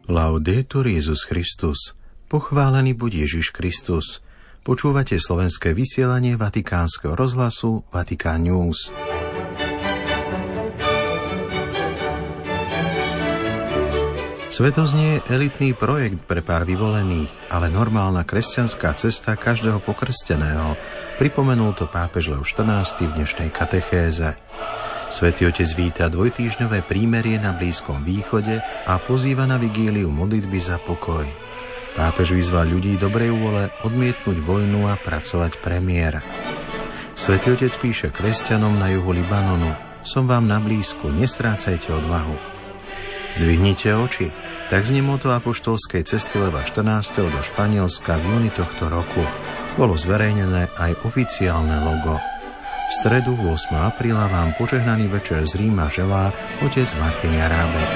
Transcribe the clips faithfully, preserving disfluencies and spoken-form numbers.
Laudetur Jesus Christus. Pochválený buď Ježiš Kristus. Počúvate slovenské vysielanie Vatikánskeho rozhlasu Vatikán News. Svetosť nie je elitný projekt pre pár vyvolených, ale normálna kresťanská cesta každého pokrsteného. Pripomenul to pápež Leon štrnásty v dnešnej katechéze. Svätý Otec víta dvojtýždňové prímerie na Blízkom východe a pozýva na vigíliu modlitby za pokoj. Pápež vyzval ľudí dobrej vôle odmietnúť vojnu a pracovať pre mier. Svätý Otec píše kresťanom na juhu Libanonu: Som vám na blízku, nestrácajte odvahu. Zdvihnite oči, tak znie motto apoštolskej cesty Leva štrnásteho do Španielska v júni tohto roku. Bolo zverejnené aj oficiálne logo. V stredu ôsmeho apríla vám požehnaný večer z Ríma želá otec Martin Jarábek.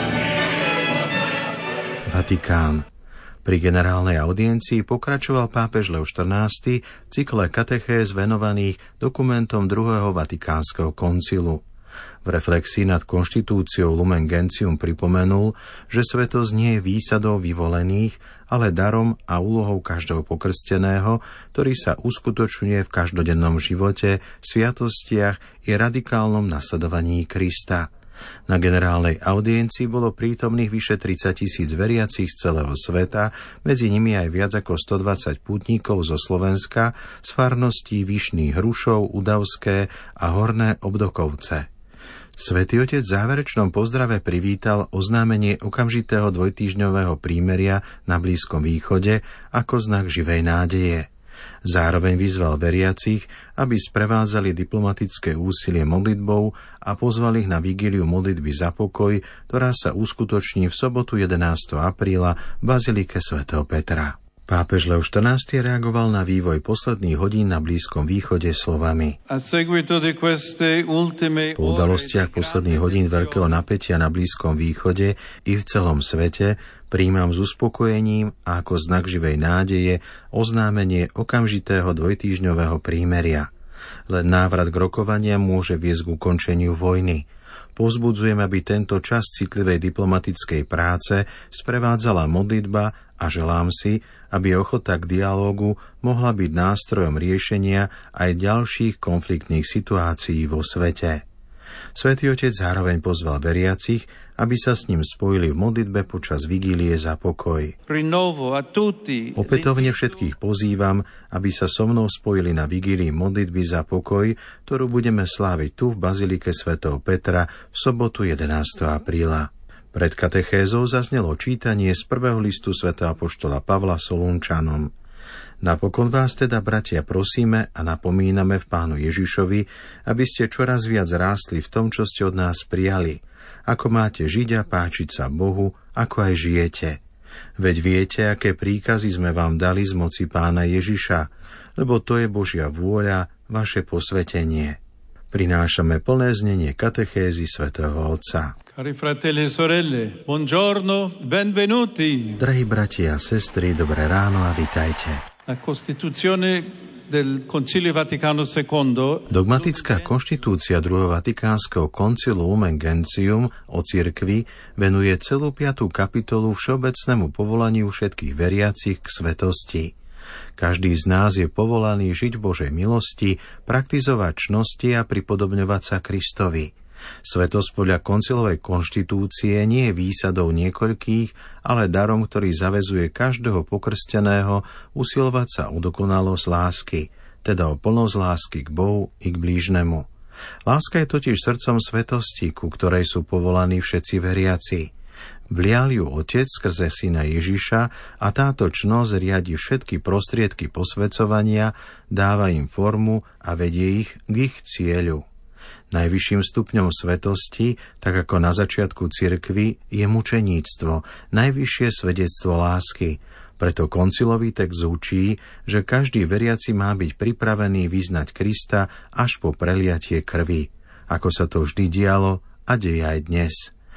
Vatikán. Pri generálnej audiencii pokračoval pápež Leon štrnásty v cykle katechéz venovaných dokumentom druhého Vatikánskeho koncilu. V reflexii nad konštitúciou Lumen Gentium pripomenul, že svetosť nie je výsadou vyvolených, ale darom a úlohou každého pokrsteného, ktorý sa uskutočňuje v každodennom živote, sviatostiach i radikálnom nasledovaní Krista. Na generálnej audiencii bolo prítomných vyše tridsať tisíc veriacich z celého sveta, medzi nimi aj viac ako stodvadsať pútnikov zo Slovenska, z farností Vyšný Hrušov, Udavské a Horné Obdokovce. Svätý Otec v záverečnom pozdrave privítal oznámenie okamžitého dvojtýždňového prímeria na Blízkom východe ako znak živej nádeje. Zároveň vyzval veriacich, aby sprevádzali diplomatické úsilie modlitbou a pozval ich na vigíliu modlitby za pokoj, ktorá sa uskutoční v sobotu jedenásteho apríla v bazilike svätého Petra. Pápež Leon štrnásty reagoval na vývoj posledných hodín na Blízkom východe slovami: Po udalostiach posledných hodín veľkého napätia na Blízkom východe i v celom svete prijímam s uspokojením a ako znak živej nádeje oznámenie okamžitého dvojtýždňového prímeria. Len návrat k rokovaniam môže viesť k ukončeniu vojny. Povzbudzujem, aby tento čas citlivej diplomatickej práce sprevádzala modlitba a želám si, aby ochota k dialógu mohla byť nástrojom riešenia aj ďalších konfliktných situácií vo svete. Svätý Otec zároveň pozval veriacich, aby sa s ním spojili v modlitbe počas vigílie za pokoj. Opätovne všetkých pozývam, aby sa so mnou spojili na vigílii modlitby za pokoj, ktorú budeme sláviť tu v bazilike svätého Petra v sobotu jedenásteho apríla. Pred katechézou zaznelo čítanie z prvého listu svätého apoštola Pavla Solúnčanom. Napokon vás teda, bratia, prosíme a napomíname v Pánu Ježišovi, aby ste čoraz viac rástli v tom, čo ste od nás prijali, ako máte žiť a páčiť sa Bohu, ako aj žijete. Veď viete, aké príkazy sme vám dali z moci Pána Ježiša, lebo to je Božia vôľa, vaše posvetenie. Prinášame plné znenie katechézy svätého Otca. Cari fratelli e sorelle, buongiorno, benvenuti. Drahí bratia a sestry, dobré ráno a vitajte. La Costituzione del Concilio Vaticano secondo. Dogmatická konštitúcia druhého Vatikánskeho koncilu Lumen Gentium o cirkvi venuje celú piatú kapitolu všeobecnému povolaniu všetkých veriacich k svetosti. Každý z nás je povolaný žiť v Božej milosti, praktizovať čnosti a pripodobňovať sa Kristovi. Svetosť podľa koncilovej konštitúcie nie je výsadou niekoľkých, ale darom, ktorý zaväzuje každého pokrsteného usilovať sa o dokonalosť lásky, teda o plnosť lásky k Bohu i k blížnemu. Láska je totiž srdcom svetosti, ku ktorej sú povolaní všetci veriaci. Vlial ju Otec skrze Syna Ježiša a táto čnosť riadi všetky prostriedky posväcovania, dáva im formu a vedie ich k ich cieľu. Najvyšším stupňom svetosti, tak ako na začiatku cirkvi, je mučeníctvo, najvyššie svedectvo lásky. Preto koncilový text učí, že každý veriaci má byť pripravený vyznať Krista až po preliatie krvi, ako sa to vždy dialo a deje aj dnes.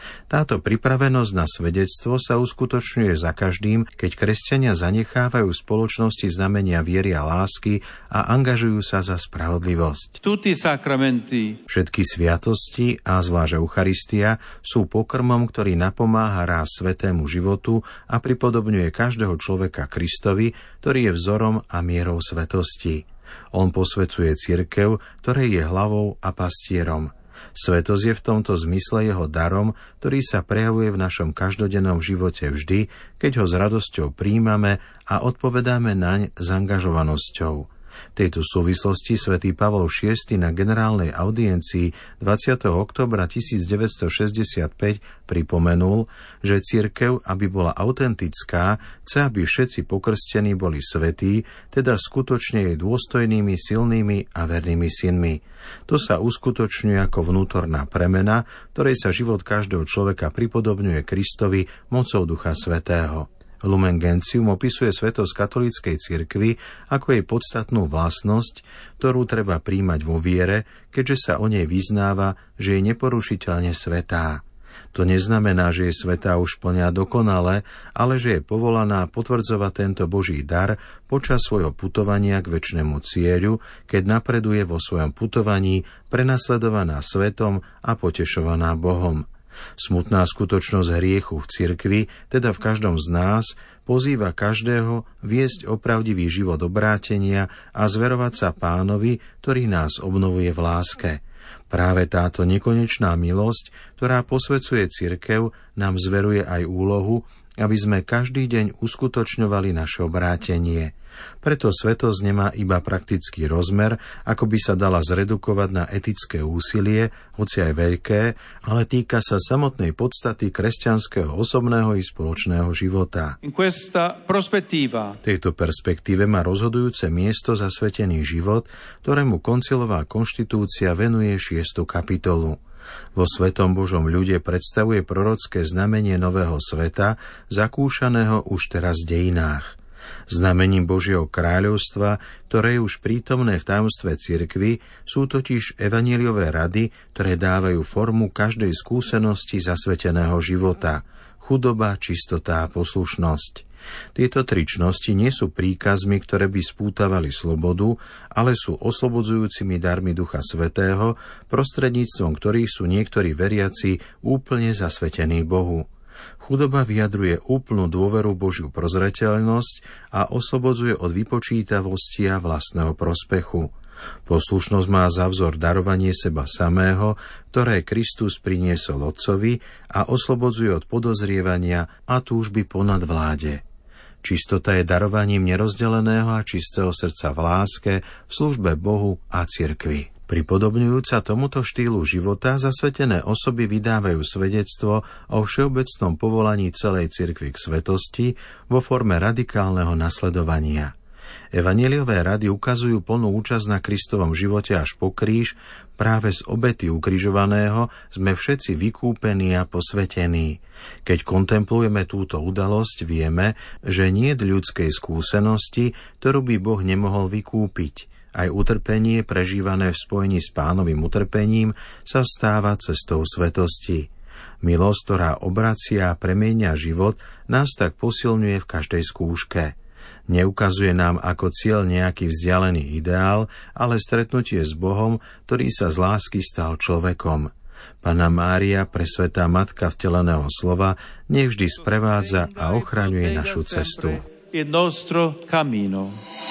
Táto pripravenosť na svedectvo sa uskutočňuje za každým, keď kresťania zanechávajú v spoločnosti znamenia viery a lásky a angažujú sa za spravodlivosť. Tutti i sacramenti. Všetky sviatosti a zvlášť Eucharistia sú pokrmom, ktorý napomáha rásť svätému životu a pripodobňuje každého človeka Kristovi, ktorý je vzorom a mierou svetosti. On posvecuje cirkev, ktorej je hlavou a pastierom. Svetosť je v tomto zmysle jeho darom, ktorý sa prejavuje v našom každodennom živote vždy, keď ho s radosťou príjmame a odpovedáme naň s angažovanosťou. V tejto súvislosti svätý Pavol šiesty na generálnej audiencii dvadsiateho októbra tisícdeväťstošesťdesiatpäť pripomenul, že cirkev, aby bola autentická, chce, aby všetci pokrstení boli svätí, teda skutočne jej dôstojnými, silnými a vernými synmi. To sa uskutočňuje ako vnútorná premena, ktorej sa život každého človeka pripodobňuje Kristovi mocou Ducha Svätého. Lumen Gentium opisuje svätosť katolíckej cirkvi ako jej podstatnú vlastnosť, ktorú treba príjmať vo viere, keďže sa o nej vyznáva, že je neporušiteľne svätá. To neznamená, že je svätá už plne a dokonale, ale že je povolaná potvrdzovať tento Boží dar počas svojho putovania k večnému cieľu, keď napreduje vo svojom putovaní prenasledovaná svetom a potešovaná Bohom. Smutná skutočnosť hriechu v cirkvi, teda v každom z nás, pozýva každého viesť opravdivý život obrátenia a zverovať sa Pánovi, ktorý nás obnovuje v láske. Práve táto nekonečná milosť, ktorá posvecuje cirkev, nám zveruje aj úlohu, aby sme každý deň uskutočňovali naše obrátenie. Preto svätosť nemá iba praktický rozmer, ako by sa dala zredukovať na etické úsilie, hoci aj veľké, ale týka sa samotnej podstaty kresťanského osobného i spoločného života. In questa prospettiva. V tejto perspektíve má rozhodujúce miesto zasvetený život, ktorému koncilová konštitúcia venuje šiestu kapitolu. Vo Svetom Božom ľude predstavuje prorocké znamenie nového sveta, zakúšaného už teraz v dejinách. Znamením Božieho kráľovstva, ktoré je už prítomné v tajomstve cirkvi, sú totiž evanjeliové rady, ktoré dávajú formu každej skúsenosti zasveteného života: chudoba, čistota a poslušnosť. Tieto tri čnosti nie sú príkazmi, ktoré by spútavali slobodu, ale sú oslobodzujúcimi darmi Ducha Svätého, prostredníctvom ktorých sú niektorí veriaci úplne zasvetení Bohu. Chudoba vyjadruje úplnú dôveru Božiu prozreteľnosť a oslobodzuje od vypočítavosti a vlastného prospechu. Poslušnosť má za vzor darovanie seba samého, ktoré Kristus priniesol Otcovi, a oslobodzuje od podozrievania a túžby po nadvláde. Čistota je darovaním nerozdeleného a čistého srdca v láske, v službe Bohu a cirkvi. Pripodobňujúca tomuto štýlu života, zasvetené osoby vydávajú svedectvo o všeobecnom povolaní celej cirkvi k svetosti vo forme radikálneho nasledovania. Evanjeliové rady ukazujú plnú účasť na Kristovom živote až po kríž. Práve z obety ukrižovaného sme všetci vykúpení a posvetení. Keď kontemplujeme túto udalosť, vieme, že nie je ľudskej skúsenosti, ktorú by Boh nemohol vykúpiť. Aj utrpenie, prežívané v spojení s Pánovým utrpením, sa stáva cestou svetosti. Milosť, ktorá obracia a premieňa život, nás tak posilňuje v každej skúške. Neukazuje nám ako cieľ nejaký vzdialený ideál, ale stretnutie s Bohom, ktorý sa z lásky stal človekom. Panna Mária, presvätá matka vteleného slova, nevždy sprevádza a ochraňuje našu cestu. Il nostro cammino.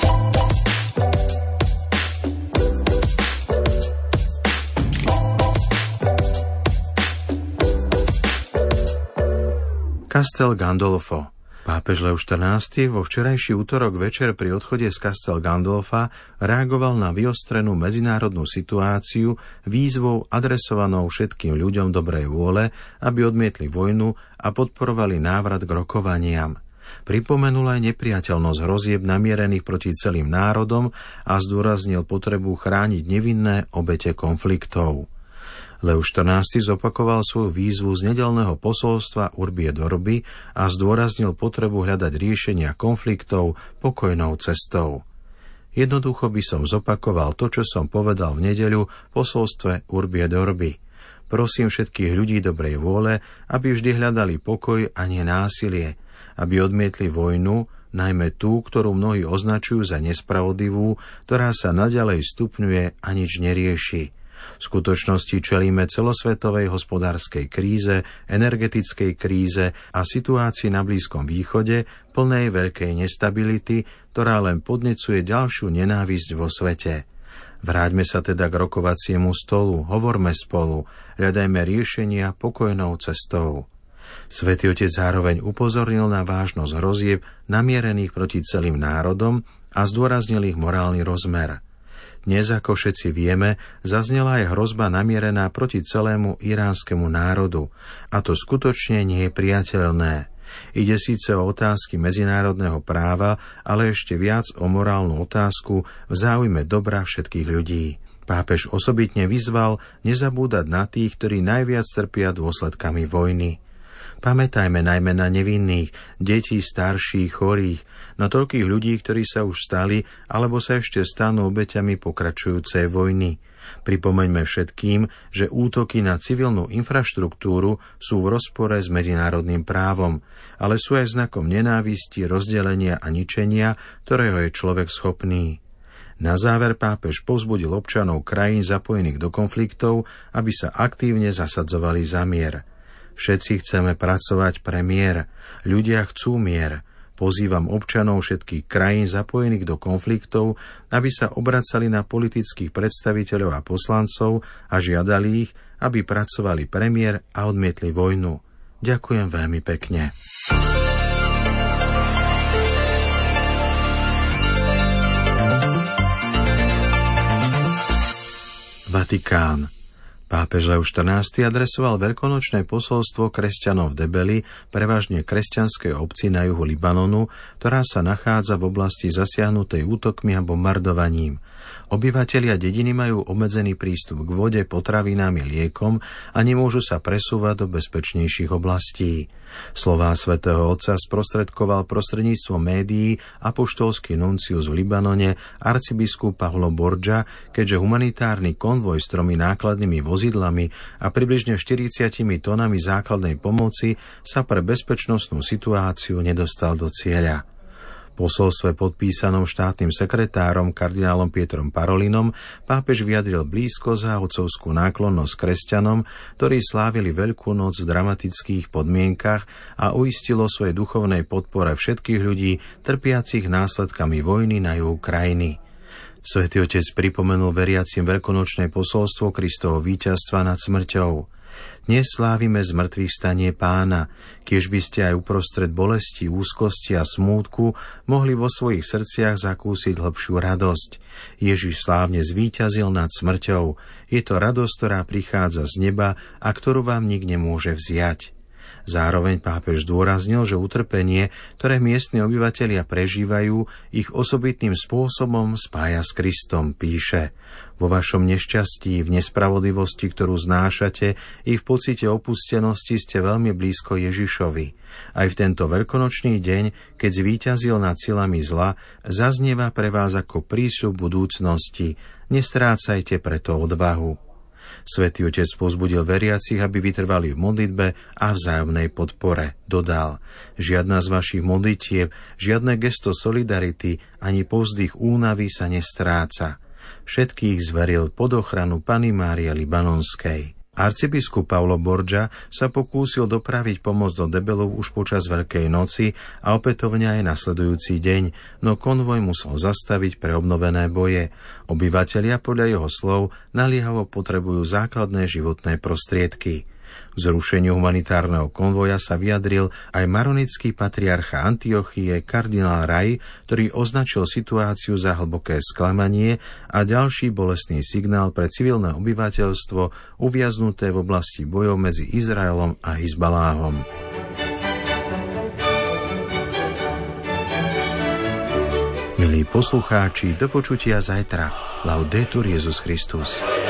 Castel Gandolfo. Pápež Lev štrnásty vo včerajší útorok večer pri odchode z Castel Gandolfa reagoval na vyostrenú medzinárodnú situáciu výzvou adresovanou všetkým ľuďom dobrej vôle, aby odmietli vojnu a podporovali návrat k rokovaniam. Pripomenul aj nepriateľnosť hrozieb namierených proti celým národom a zdôraznil potrebu chrániť nevinné obete konfliktov. Lev štrnásty zopakoval svoju výzvu z nedeľného posolstva Urbi et Orbi a zdôraznil potrebu hľadať riešenia konfliktov pokojnou cestou. Jednoducho by som zopakoval to, čo som povedal v nedeľu v posolstve Urbi et Orbi. Prosím všetkých ľudí dobrej vôle, aby vždy hľadali pokoj a nie násilie, aby odmietli vojnu, najmä tú, ktorú mnohí označujú za nespravodlivú, ktorá sa naďalej stupňuje a nič nerieši. V skutočnosti čelíme celosvetovej hospodárskej kríze, energetickej kríze a situácii na Blízkom východe plnej veľkej nestability, ktorá len podnecuje ďalšiu nenávisť vo svete. Vráťme sa teda k rokovaciemu stolu, hovorme spolu, hľadajme riešenia pokojnou cestou. Svätý Otec zároveň upozornil na vážnosť hrozieb namierených proti celým národom a zdôraznil ich morálny rozmer. Dnes, ako všetci vieme, zaznela aj hrozba namierená proti celému iránskemu národu, a to skutočne nie je priateľné. Ide síce o otázky medzinárodného práva, ale ešte viac o morálnu otázku v záujme dobra všetkých ľudí. Pápež osobitne vyzval nezabúdať na tých, ktorí najviac trpia dôsledkami vojny. Pamätajme najmä na nevinných, detí, starších, chorých, na toľkých ľudí, ktorí sa už stali alebo sa ešte stanú obeťami pokračujúcej vojny. Pripomeňme všetkým, že útoky na civilnú infraštruktúru sú v rozpore s medzinárodným právom, ale sú aj znakom nenávisti, rozdelenia a ničenia, ktorého je človek schopný. Na záver pápež povzbudil občanov krajín zapojených do konfliktov, aby sa aktívne zasadzovali za mier. Všetci chceme pracovať pre mier. Ľudia chcú mier. Pozývam občanov všetkých krajín zapojených do konfliktov, aby sa obracali na politických predstaviteľov a poslancov a žiadali ich, aby pracovali pre mier a odmietli vojnu. Ďakujem veľmi pekne. Vatikán. Pápež Lev štrnásty adresoval veľkonočné posolstvo kresťanov v Debeli, prevažne kresťanskej obci na juhu Libanonu, ktorá sa nachádza v oblasti zasiahnutej útokmi a bombardovaním. Obyvatelia dediny majú obmedzený prístup k vode, potravinám a liekom a nemôžu sa presúvať do bezpečnejších oblastí. Slová svätého Otca sprostredkoval prostredníctvom médií apoštolský nuncius v Libanone arcibiskup Pavlo Borgia, keďže humanitárny konvoj s tromi nákladnými vozidlami a približne štyridsiatimi tónami základnej pomoci sa pre bezpečnostnú situáciu nedostal do cieľa. V posolstve podpísanom štátnym sekretárom kardinálom Pietrom Parolinom pápež vyjadril blízkosť a otcovskú náklonnosť kresťanom, ktorí slávili Veľkú noc v dramatických podmienkach, a uistilo svojej duchovnej podpore všetkých ľudí trpiacich následkami vojny na juhu krajiny. Svätý Otec pripomenul veriacim veľkonočné posolstvo Kristovo víťazstva nad smrťou. Dnes slávime zmrtvých stanie Pána, kiež by ste aj uprostred bolesti, úzkosti a smútku mohli vo svojich srdciach zakúsiť hlbšiu radosť. Ježiš slávne zvíťazil nad smrťou. Je to radosť, ktorá prichádza z neba a ktorú vám nik nemôže vziať. Zároveň pápež zdôraznil, že utrpenie, ktoré miestni obyvatelia prežívajú, ich osobitným spôsobom spája s Kristom, píše: vo vašom nešťastí, v nespravodlivosti, ktorú znášate, i v pocite opustenosti ste veľmi blízko Ježišovi. Aj v tento veľkonočný deň, keď zvíťazil nad silami zla, zaznieva pre vás ako prísľub budúcnosti. Nestrácajte preto odvahu. Svätý Otec povzbudil veriacich, aby vytrvali v modlitbe a vzájomnej podpore. Dodal: žiadna z vašich modlitieb, žiadne gesto solidarity ani povzdych únavy sa nestráca. Všetkých zveril pod ochranu Panny Márie Libanonskej. Arcibiskup Pavlo Borgia sa pokúsil dopraviť pomoc do Debelov už počas Veľkej noci a opätovne aj nasledujúci deň, no konvoj musel zastaviť pre obnovené boje. Obyvatelia podľa jeho slov naliehavo potrebujú základné životné prostriedky. K zrušeniu humanitárneho konvoja sa vyjadril aj maronický patriarcha Antiochie kardinál Rai, ktorý označil situáciu za hlboké sklamanie a ďalší bolestný signál pre civilné obyvateľstvo uviaznuté v oblasti bojov medzi Izraelom a Hizbaláhom. Milí poslucháči, do počutia zajtra. Laudetur Jesus Christus.